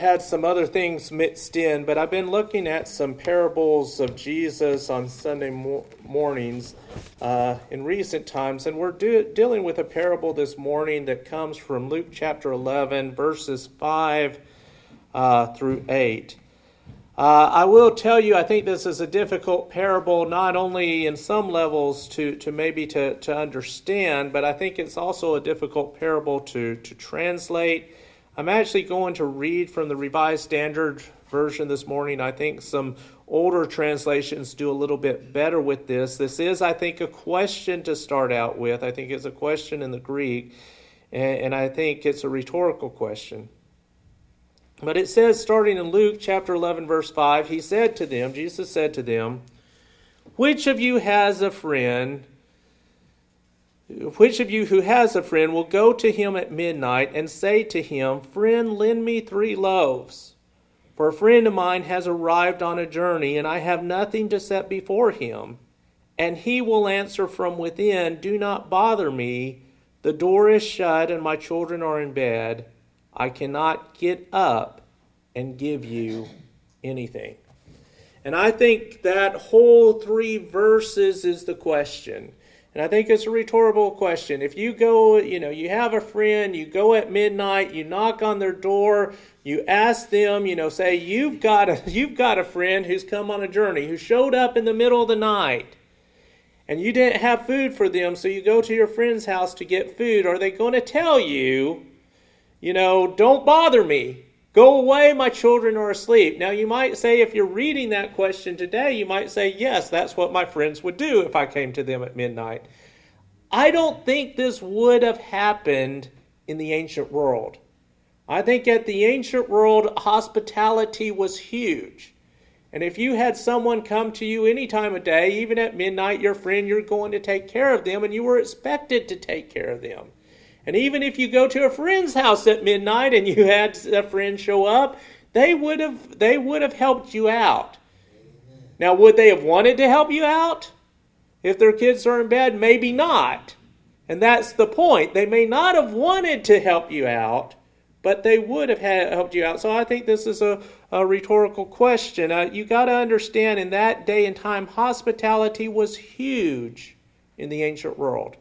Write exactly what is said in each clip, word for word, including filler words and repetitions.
had some other things mixed in, but I've been looking at some parables of Jesus on Sunday mo- mornings uh, in recent times, and we're do- dealing with a parable this morning that comes from Luke chapter eleven, verses five uh, through eight. Uh, I will tell you, I think this is a difficult parable, not only in some levels to, to maybe to, to understand, but I think it's also a difficult parable to, to translate. I'm actually going to read from the Revised Standard Version this morning. I think some older translations do a little bit better with this. This is, I think, a question to start out with. I think it's a question in the Greek, and, and I think it's a rhetorical question. But it says, starting in Luke chapter eleven, verse five, he said to them, Jesus said to them, Which of you has a friend, which of you who has a friend will go to him at midnight and say to him, Friend, lend me three loaves, for a friend of mine has arrived on a journey, and I have nothing to set before him. And he will answer from within, Do not bother me, the door is shut and my children are in bed. I cannot get up and give you anything. And I think that whole three verses is the question. And I think it's a rhetorical question. If you go, you know, you have a friend, you go at midnight, you knock on their door, you ask them, you know, say, you've got a, you've got a friend who's come on a journey, who showed up in the middle of the night, and you didn't have food for them, so you go to your friend's house to get food. Are they going to tell you, you know, don't bother me. Go away, my children are asleep. Now, you might say, if you're reading that question today, you might say, yes, that's what my friends would do if I came to them at midnight. I don't think this would have happened in the ancient world. I think at the ancient world, hospitality was huge. And if you had someone come to you any time of day, even at midnight, your friend, you're going to take care of them, and you were expected to take care of them. And even if you go to a friend's house at midnight and you had a friend show up, they would have they would have helped you out. Now, would they have wanted to help you out? If their kids are in bed, maybe not. And that's the point. They may not have wanted to help you out, but they would have had, helped you out. So I think this is a, a rhetorical question. Uh, you got to understand, in that day and time, hospitality was huge in the ancient world.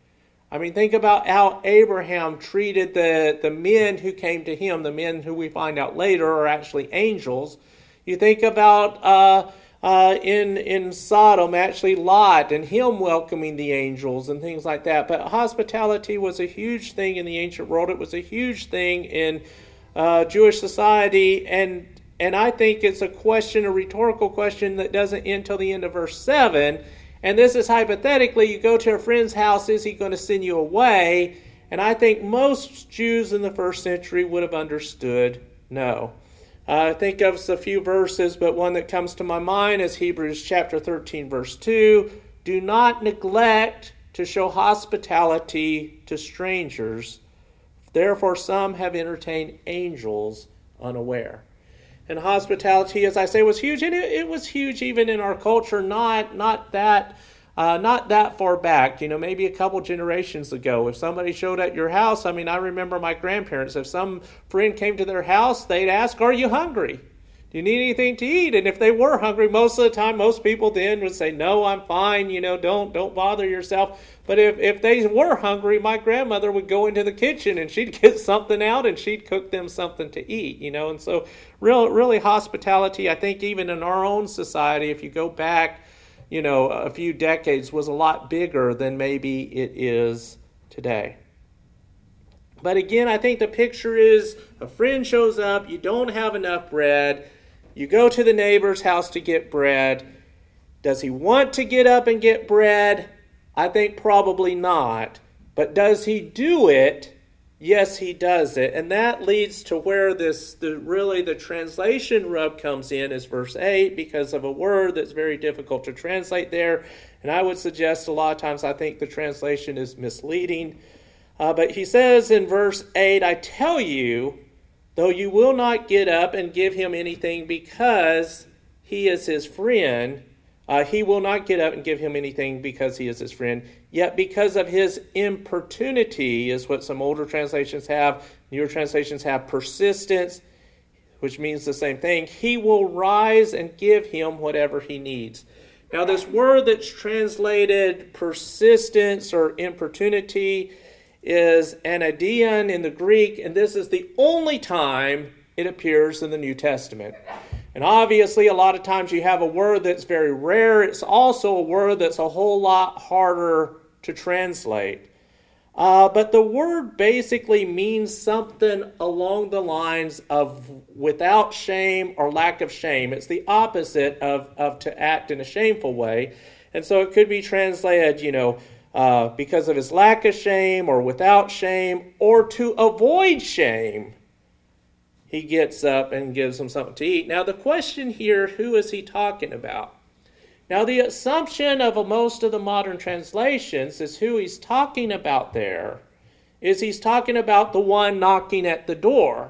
I mean, think about how Abraham treated the, the men who came to him, the men who we find out later are actually angels. You think about uh, uh, in, in Sodom, actually Lot and him welcoming the angels and things like that. But hospitality was a huge thing in the ancient world. It was a huge thing in uh, Jewish society. And, and I think it's a question, a rhetorical question that doesn't end till the end of verse seven. And this is hypothetically, you go to a friend's house, is he going to send you away? And I think most Jews in the first century would have understood no. I uh, think of a few verses, but one that comes to my mind is Hebrews chapter thirteen, verse two. Do not neglect to show hospitality to strangers. Therefore some have entertained angels unaware. And hospitality, as I say, was huge, and it, it was huge even in our culture, not not that uh, not that far back. You know, maybe a couple generations ago, if somebody showed at your house, I mean, I remember my grandparents. If some friend came to their house, they'd ask, "Are you hungry? Do you need anything to eat?" And if they were hungry, most of the time, most people then would say, "No, I'm fine. You know, don't don't bother yourself." But if, if they were hungry, my grandmother would go into the kitchen and she'd get something out and she'd cook them something to eat, you know. And so real, really hospitality, I think even in our own society, if you go back, you know, a few decades, was a lot bigger than maybe it is today. But again, I think the picture is a friend shows up, you don't have enough bread, you go to the neighbor's house to get bread. Does he want to get up and get bread? I think probably not. But does he do it? Yes, he does it. And that leads to where this, the really the translation rub comes in, is verse eight, because of a word that's very difficult to translate there. And I would suggest a lot of times I think the translation is misleading. Uh, but he says in verse eight, I tell you, though you will not get up and give him anything because he is his friend, Uh, he will not get up and give him anything because he is his friend. Yet because of his importunity, is what some older translations have. Newer translations have persistence. which means the same thing, he will rise and give him whatever he needs. Now, this word that's translated persistence or importunity is anadion in the Greek, and this is the only time it appears in the New Testament. And obviously, a lot of times you have a word that's very rare. It's also a word that's a whole lot harder to translate. Uh, but the word basically means something along the lines of without shame or lack of shame. It's the opposite of, of to act in a shameful way. And so it could be translated, you know, uh, because of his lack of shame or without shame, or to avoid shame. He gets up and gives them something to eat. Now the question here, who is he talking about? Now, the assumption of most of the modern translations is who he's talking about there is he's talking about the one knocking at the door.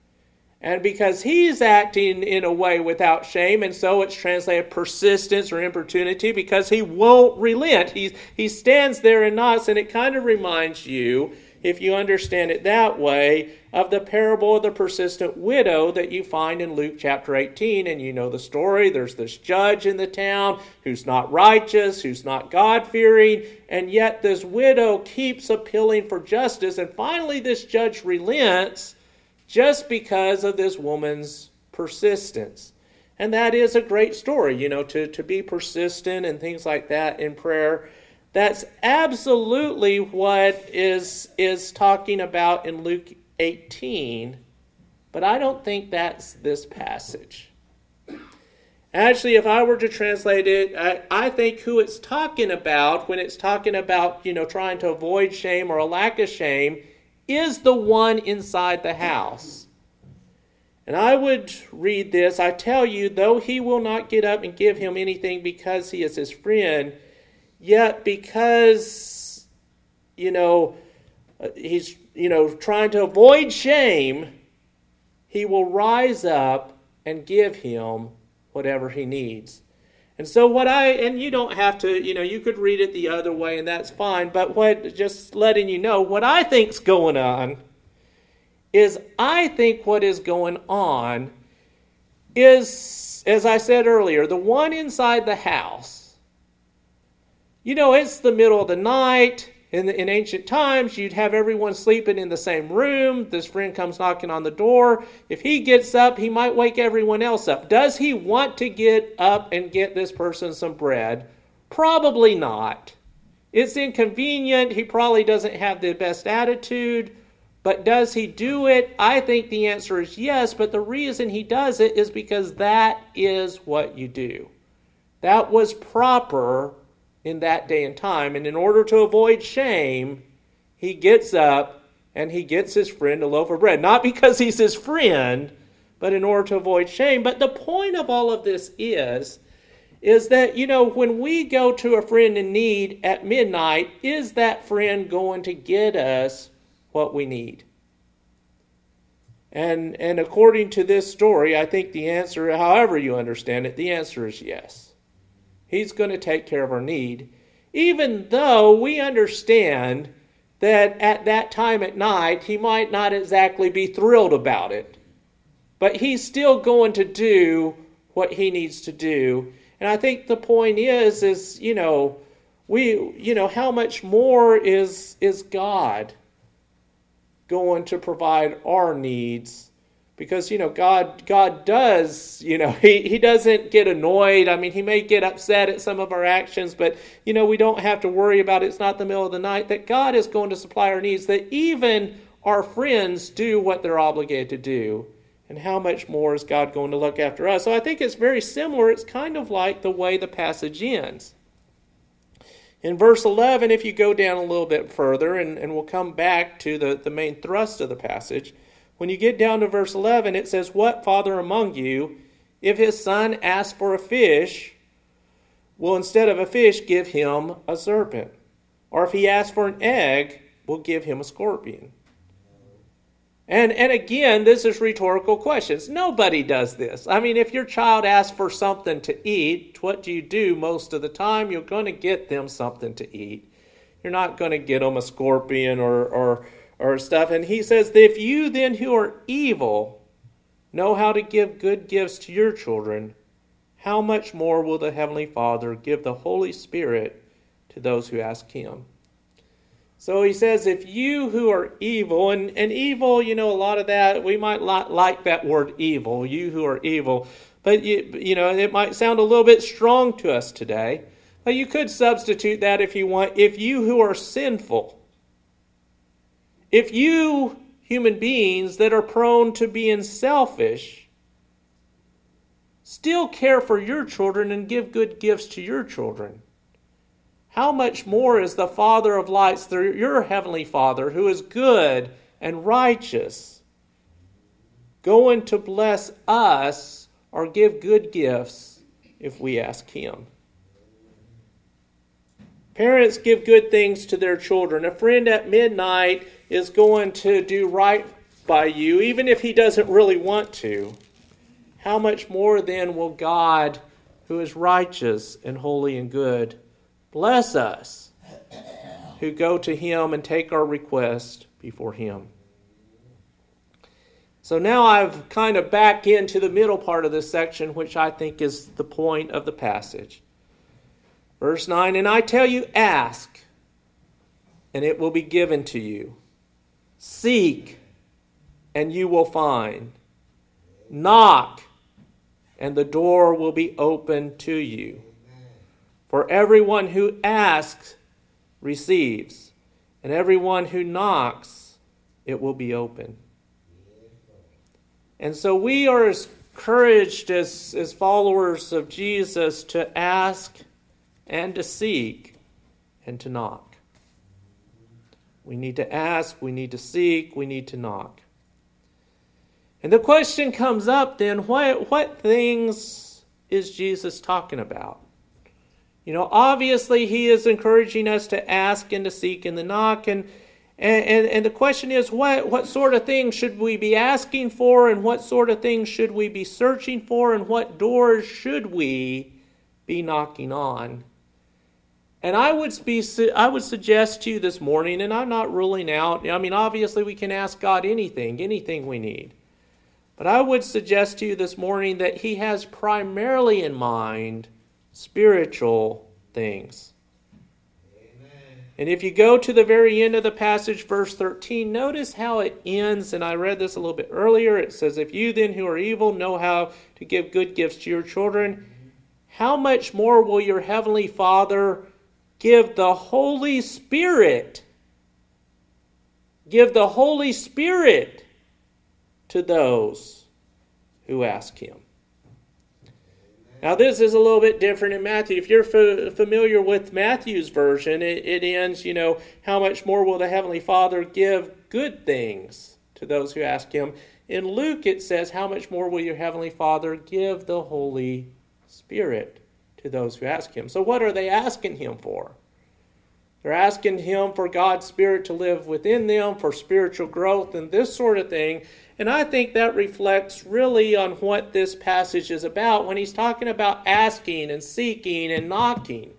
And because he's acting in a way without shame, and so it's translated persistence or importunity, because he won't relent. He, he stands there and knocks, and it kind of reminds you, if you understand it that way, of the parable of the persistent widow that you find in Luke chapter eighteen. And you know the story. There's this judge in the town who's not righteous, who's not God-fearing, and yet this widow keeps appealing for justice. And finally this judge relents just because of this woman's persistence. And that is a great story, you know, to, to be persistent and things like that in prayer. That's absolutely what is, is talking about in Luke eighteen, but I don't think that's this passage. Actually, if I were to translate it, I, I think who it's talking about when it's talking about, you know, trying to avoid shame or a lack of shame is the one inside the house. And I would read this, I tell you, though he will not get up and give him anything because he is his friend, yet because, you know, he's, you know, trying to avoid shame, he will rise up and give him whatever he needs. And so what I, and you don't have to, you know, you could read it the other way and that's fine, but what, just letting you know, what I think's going on is I think what is going on is, as I said earlier, the one inside the house. You know, it's the middle of the night. In, the, in ancient times, you'd have everyone sleeping in the same room. This friend comes knocking on the door. If he gets up, he might wake everyone else up. Does he want to get up and get this person some bread? Probably not. It's inconvenient. He probably doesn't have the best attitude. But does he do it? I think the answer is yes. But the reason he does it is because that is what you do. That was proper in that day and time. And in order to avoid shame, he gets up and he gets his friend a loaf of bread. Not because he's his friend, but in order to avoid shame. But the point of all of this is, is that, you know, when we go to a friend in need at midnight, is that friend going to get us what we need? And, and according to this story, I think the answer, however you understand it, the answer is yes. He's going to take care of our need, even though we understand that at that time at night, he might not exactly be thrilled about it. But he's still going to do what he needs to do. And I think the point is, is, you know, we, you know, how much more is, is God going to provide our needs? Because, you know, God God does, you know, he, he doesn't get annoyed. I mean, he may get upset at some of our actions, but, you know, we don't have to worry about it. It's not the middle of the night. That God is going to supply our needs, that even our friends do what they're obligated to do. And how much more is God going to look after us? So I think it's very similar. It's kind of like the way the passage ends. In verse eleven, if you go down a little bit further, and, and we'll come back to the, the main thrust of the passage, when you get down to verse eleven, it says, "What father among you, if his son asks for a fish, will instead of a fish give him a serpent? Or if he asks for an egg, will give him a scorpion?" And, and again, this is rhetorical questions. Nobody does this. I mean, if your child asks for something to eat, what do you do most of the time? You're going to get them something to eat. You're not going to get them a scorpion or... or or stuff. And he says that if you then who are evil know how to give good gifts to your children, how much more will the Heavenly Father give the Holy Spirit to those who ask him? So he says, if you who are evil, and, and evil, you know, a lot of that, we might not like that word evil, you who are evil, but, you, you know, it might sound a little bit strong to us today. But you could substitute that if you want, if you who are sinful, if you human beings that are prone to being selfish still care for your children and give good gifts to your children, how much more is the Father of lights, your heavenly Father, who is good and righteous, going to bless us or give good gifts if we ask him? Parents give good things to their children. A friend at midnight is going to do right by you, even if he doesn't really want to. How much more then will God, who is righteous and holy and good, bless us who go to him and take our request before him? So now I've kind of back into the middle part of this section, which I think is the point of the passage. Verse nine, and I tell you, ask, and it will be given to you. Seek, and you will find. Knock, and the door will be opened to you. For everyone who asks receives, and everyone who knocks, it will be open. And so we are encouraged as, as followers of Jesus to ask and to seek and to knock. We need to ask, we need to seek, we need to knock. And the question comes up then, what, what things is Jesus talking about? You know, obviously he is encouraging us to ask and to seek and to knock. And, and, and the question is, what, what sort of things should we be asking for, and what sort of things should we be searching for, and what doors should we be knocking on? And I would be, I would suggest to you this morning, and I'm not ruling out, I mean, obviously we can ask God anything, anything we need. But I would suggest to you this morning that he has primarily in mind spiritual things. Amen. And if you go to the very end of the passage, verse thirteen, notice how it ends, and I read this a little bit earlier. It says, if you then who are evil know how to give good gifts to your children, how much more will your heavenly Father give the Holy Spirit, give the Holy Spirit to those who ask him? Now this is a little bit different in Matthew. If you're f- familiar with Matthew's version, it, it ends, you know, how much more will the Heavenly Father give good things to those who ask him? In Luke it says, how much more will your Heavenly Father give the Holy Spirit to those who ask him? So what are they asking him for? They're asking him for God's Spirit to live within them, for spiritual growth and this sort of thing. And I think that reflects really on what this passage is about when he's talking about asking and seeking and knocking.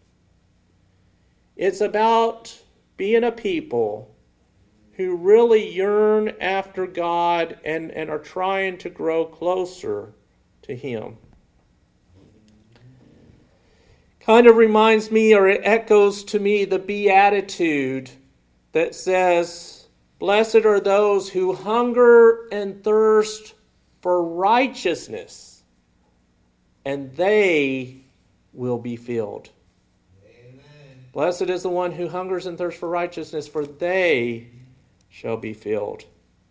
It's about being a people who really yearn after God and, and are trying to grow closer to him. Kind of reminds me, or it echoes to me, the beatitude that says, blessed are those who hunger and thirst for righteousness, and they will be filled. Amen. Blessed is the one who hungers and thirsts for righteousness, for they shall be filled.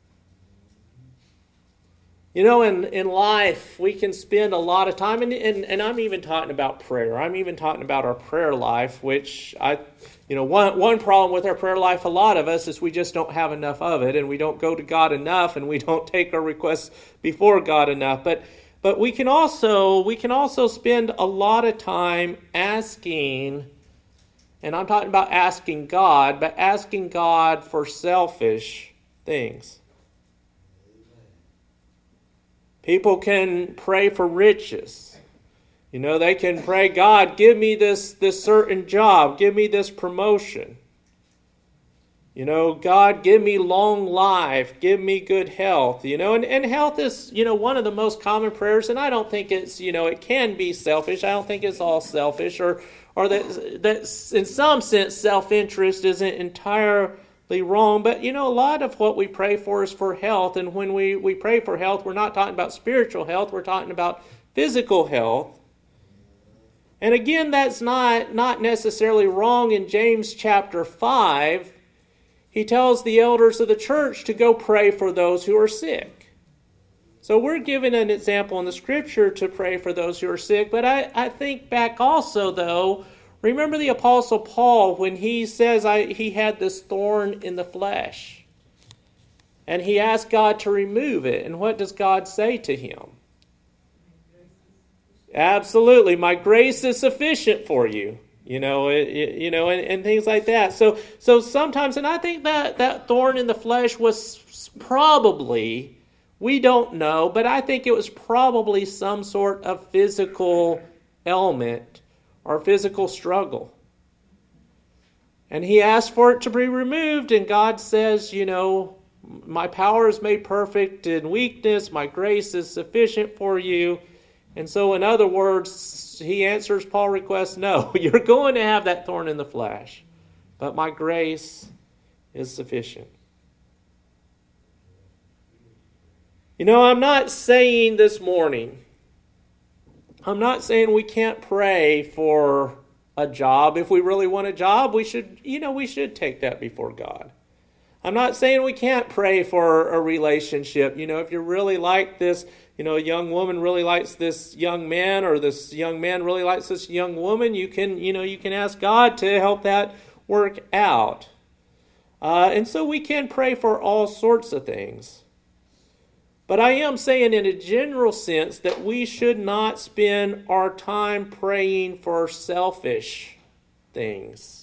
You know, in, in life, we can spend a lot of time, and, and, and I'm even talking about prayer. I'm even talking about our prayer life, which I, you know, one, one problem with our prayer life, a lot of us, is we just don't have enough of it, and we don't go to God enough, and we don't take our requests before God enough. But but we can also we can also spend a lot of time asking, and I'm talking about asking God, but asking God for selfish things. People can pray for riches. You know, they can pray, God, give me this, this certain job. Give me this promotion. You know, God, give me long life, give me good health, you know, and, and health is, you know, one of the most common prayers, and I don't think it's, you know, it can be selfish. I don't think it's all selfish, or or that, that in some sense self-interest isn't entirely wrong, but, you know, a lot of what we pray for is for health, and when we, we pray for health, we're not talking about spiritual health, we're talking about physical health. And again, that's not, not necessarily wrong. In James chapter five, he tells the elders of the church to go pray for those who are sick. So we're given an example in the scripture to pray for those who are sick. But I, I think back also, though, remember the Apostle Paul when he says I, he had this thorn in the flesh. And he asked God to remove it. And what does God say to him? Absolutely, my grace is sufficient for you. You know, it, it, you know, and, and things like that. So, so sometimes, and I think that that thorn in the flesh was probably, we don't know, but I think it was probably some sort of physical ailment or physical struggle. And he asked for it to be removed, and God says, you know, my power is made perfect in weakness, my grace is sufficient for you. And so, in other words, he answers Paul's request, no, you're going to have that thorn in the flesh, but my grace is sufficient. You know, I'm not saying this morning, I'm not saying we can't pray for a job. If we really want a job, we should, you know, we should take that before God. I'm not saying we can't pray for a relationship. You know, if you really like this, you know, a young woman really likes this young man, or this young man really likes this young woman, you can, you know, you can ask God to help that work out. Uh, and so we can pray for all sorts of things. But I am saying in a general sense that we should not spend our time praying for selfish things.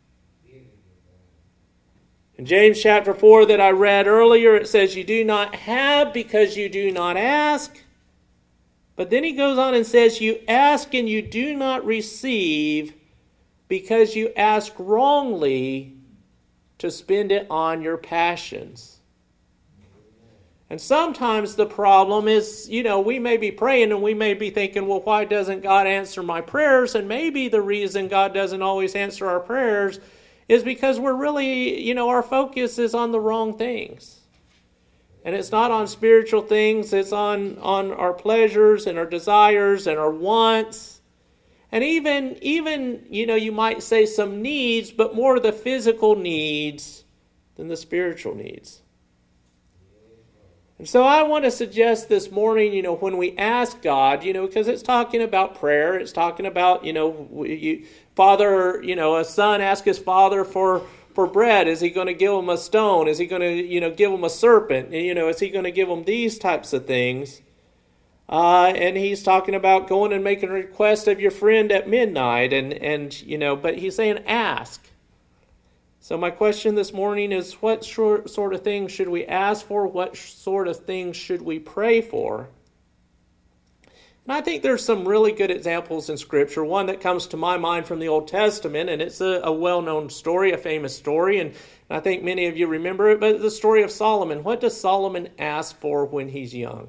In James chapter four that I read earlier, it says, you do not have because you do not ask. But then he goes on and says, you ask and you do not receive because you ask wrongly to spend it on your passions. And sometimes the problem is, you know, we may be praying and we may be thinking, well, why doesn't God answer my prayers? And maybe the reason God doesn't always answer our prayers is because we're really, you know, our focus is on the wrong things. And it's not on spiritual things, it's on, on our pleasures and our desires and our wants. And even, even, you know, you might say some needs, but more the physical needs than the spiritual needs. And so I want to suggest this morning, you know, when we ask God, you know, because it's talking about prayer, it's talking about, you know, you, father, you know, a son asks his father for, for bread. Is he going to give him a stone? Is he going to, you know, give him a serpent? You know, is he going to give him these types of things? Uh, and he's talking about going and making a request of your friend at midnight. And, and you know, but he's saying ask. So my question this morning is, what sort of things should we ask for? What sort of things should we pray for? And I think there's some really good examples in Scripture. One that comes to my mind from the Old Testament, and it's a, a well-known story, a famous story, and I think many of you remember it, but the story of Solomon. What does Solomon ask for when he's young?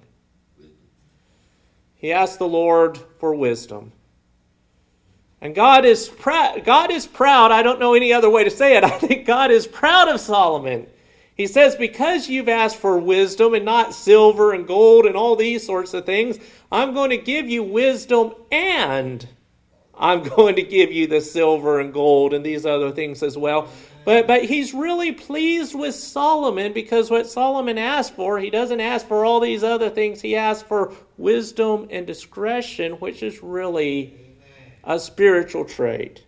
He asks the Lord for wisdom. And God is proud. God is proud. I don't know any other way to say it. I think God is proud of Solomon. He says, because you've asked for wisdom and not silver and gold and all these sorts of things, I'm going to give you wisdom, and I'm going to give you the silver and gold and these other things as well. But but he's really pleased with Solomon, because what Solomon asked for, he doesn't ask for all these other things. He asked for wisdom and discretion, which is really a spiritual trait.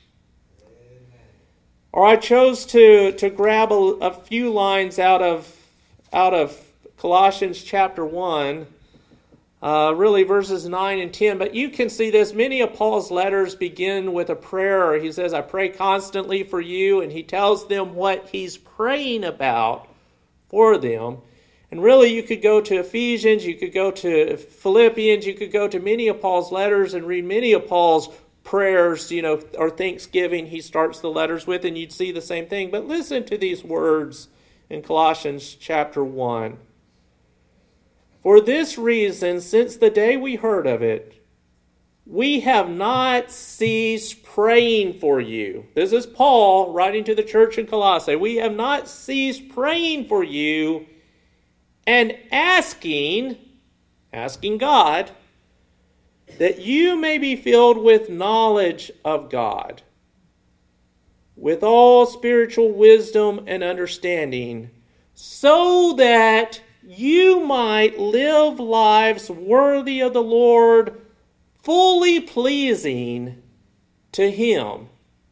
Or I chose to, to grab a, a few lines out of out of Colossians chapter one, uh, really verses nine and ten. But you can see this. Many of Paul's letters begin with a prayer. He says, I pray constantly for you. And he tells them what he's praying about for them. And really, you could go to Ephesians, you could go to Philippians, you could go to many of Paul's letters and read many of Paul's prayers, you know, or thanksgiving he starts the letters with, and you'd see the same thing. But listen to these words in Colossians chapter one. For this reason, since the day we heard of it, we have not ceased praying for you. This is Paul writing to the church in Colossae. We have not ceased praying for you and asking, asking God, that you may be filled with knowledge of God, with all spiritual wisdom and understanding, so that you might live lives worthy of the Lord, fully pleasing to Him,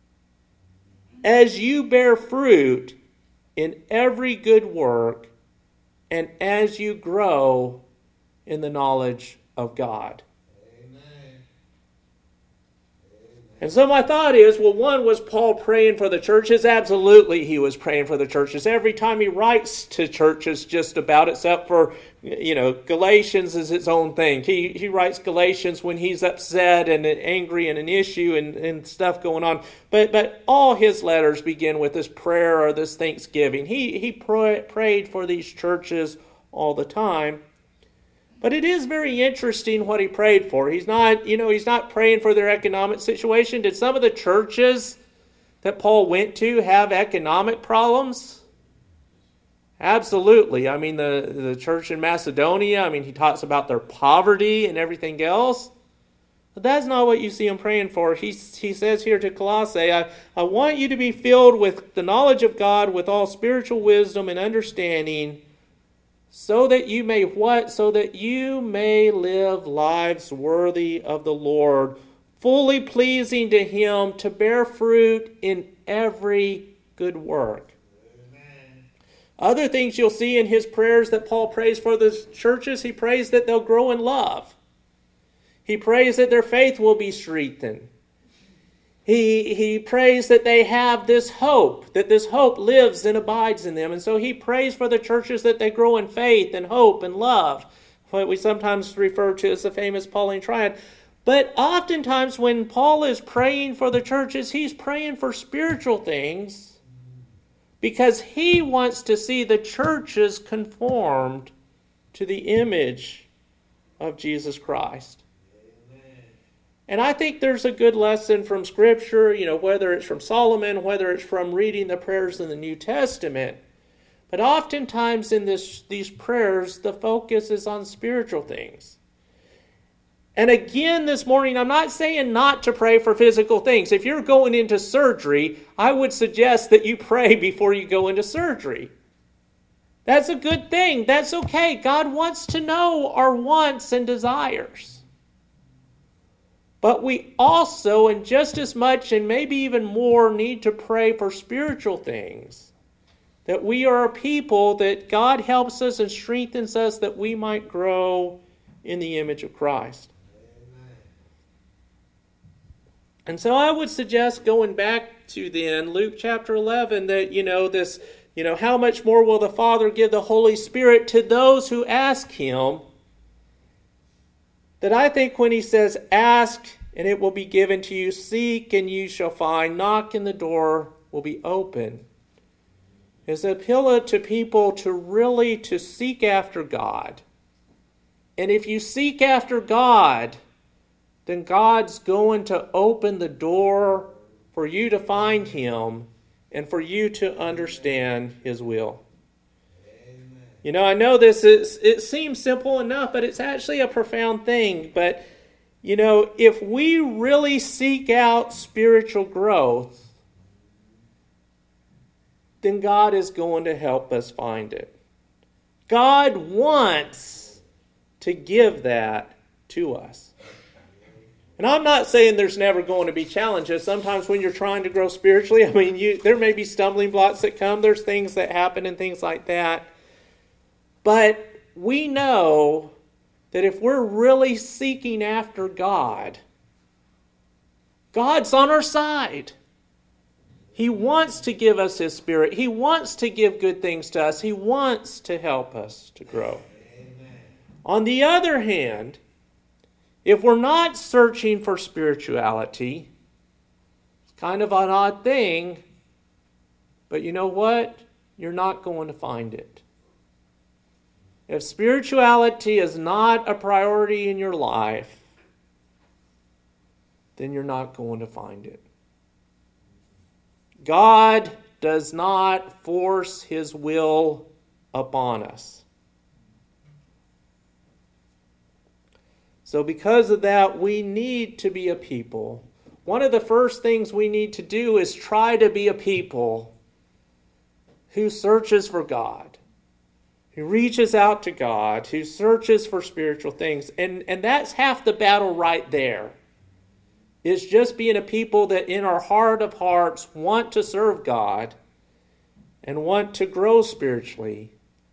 as you bear fruit in every good work, and as you grow in the knowledge of God. And so my thought is, well, one, was Paul praying for the churches? Absolutely, he was praying for the churches. Every time he writes to churches just about, except for, you know, Galatians is its own thing. He he writes Galatians when he's upset and angry and an issue and, and stuff going on. But but all his letters begin with this prayer or this thanksgiving. He, he pray, prayed for these churches all the time. But it is very interesting what he prayed for. He's not, you know, he's not praying for their economic situation. Did some of the churches that Paul went to have economic problems? Absolutely. I mean, the, the church in Macedonia, I mean, he talks about their poverty and everything else. But that's not what you see him praying for. He, he says here to Colossae, I, I want you to be filled with the knowledge of God, with all spiritual wisdom and understanding, so that you may what? So that you may live lives worthy of the Lord, fully pleasing to Him, to bear fruit in every good work. Amen. Other things you'll see in his prayers that Paul prays for the churches, he prays that they'll grow in love. He prays that their faith will be strengthened. He, he prays that they have this hope, that this hope lives and abides in them. And so he prays for the churches that they grow in faith and hope and love, what we sometimes refer to as the famous Pauline triad. But oftentimes when Paul is praying for the churches, he's praying for spiritual things because he wants to see the churches conformed to the image of Jesus Christ. And I think there's a good lesson from Scripture, you know, whether it's from Solomon, whether it's from reading the prayers in the New Testament. But oftentimes in this, these prayers, the focus is on spiritual things. And again this morning, I'm not saying not to pray for physical things. If you're going into surgery, I would suggest that you pray before you go into surgery. That's a good thing. That's okay. God wants to know our wants and desires. But we also, and just as much and maybe even more, need to pray for spiritual things. That we are a people that God helps us and strengthens us that we might grow in the image of Christ. Amen. And so I would suggest going back to then Luke chapter eleven that, you know, this, you know, how much more will the Father give the Holy Spirit to those who ask Him? That I think when he says, ask and it will be given to you, seek and you shall find, knock and the door will be open, is an appeal to people to really to seek after God. And if you seek after God, then God's going to open the door for you to find Him and for you to understand His will. You know, I know this is, it seems simple enough, but it's actually a profound thing. But, you know, if we really seek out spiritual growth, then God is going to help us find it. God wants to give that to us. And I'm not saying there's never going to be challenges. Sometimes when you're trying to grow spiritually, I mean, you, there may be stumbling blocks that come. There's things that happen and things like that. But we know that if we're really seeking after God, God's on our side. He wants to give us His Spirit. He wants to give good things to us. He wants to help us to grow. Amen. On the other hand, If we're not searching for spirituality, it's kind of an odd thing, but you know what? You're not going to find it. If spirituality is not a priority in your life, then you're not going to find it. God does not force His will upon us. So because of that, we need to be a people. One of the first things we need to do is try to be a people who searches for God, who reaches out to God, who searches for spiritual things. And, and that's half the battle right there. It's just being a people that in our heart of hearts want to serve God and want to grow spiritually.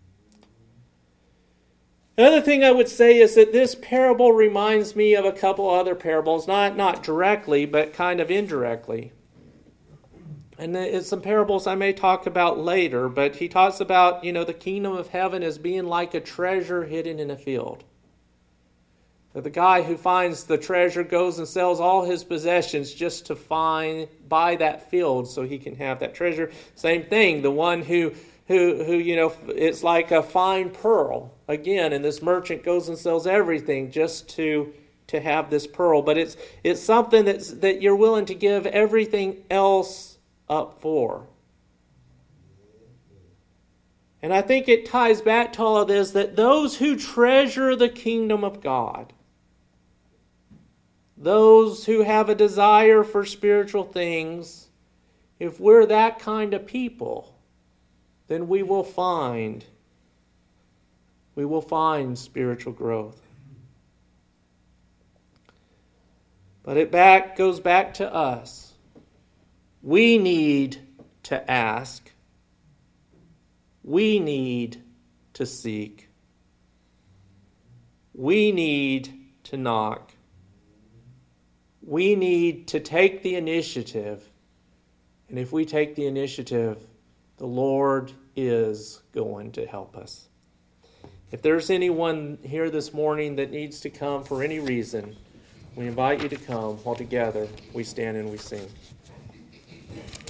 Another thing I would say is that this parable reminds me of a couple other parables, not, not directly, but kind of indirectly. And it's some parables I may talk about later, but he talks about, you know, the kingdom of heaven as being like a treasure hidden in a field. The guy who finds the treasure goes and sells all his possessions just to find buy that field so he can have that treasure. Same thing, the one who who who you know, it's like a fine pearl again, and this merchant goes and sells everything just to to have this pearl. But it's it's something that's that you're willing to give everything else up for. And I think it ties back to all of this, that those who treasure the kingdom of God, those who have a desire for spiritual things, if we're that kind of people, then we will find, we will find spiritual growth. But it back goes back to us. We need to ask. We need to seek. We need to knock. We need to take the initiative. And if we take the initiative, the Lord is going to help us. If there's anyone here this morning that needs to come for any reason, we invite you to come while together we stand and we sing.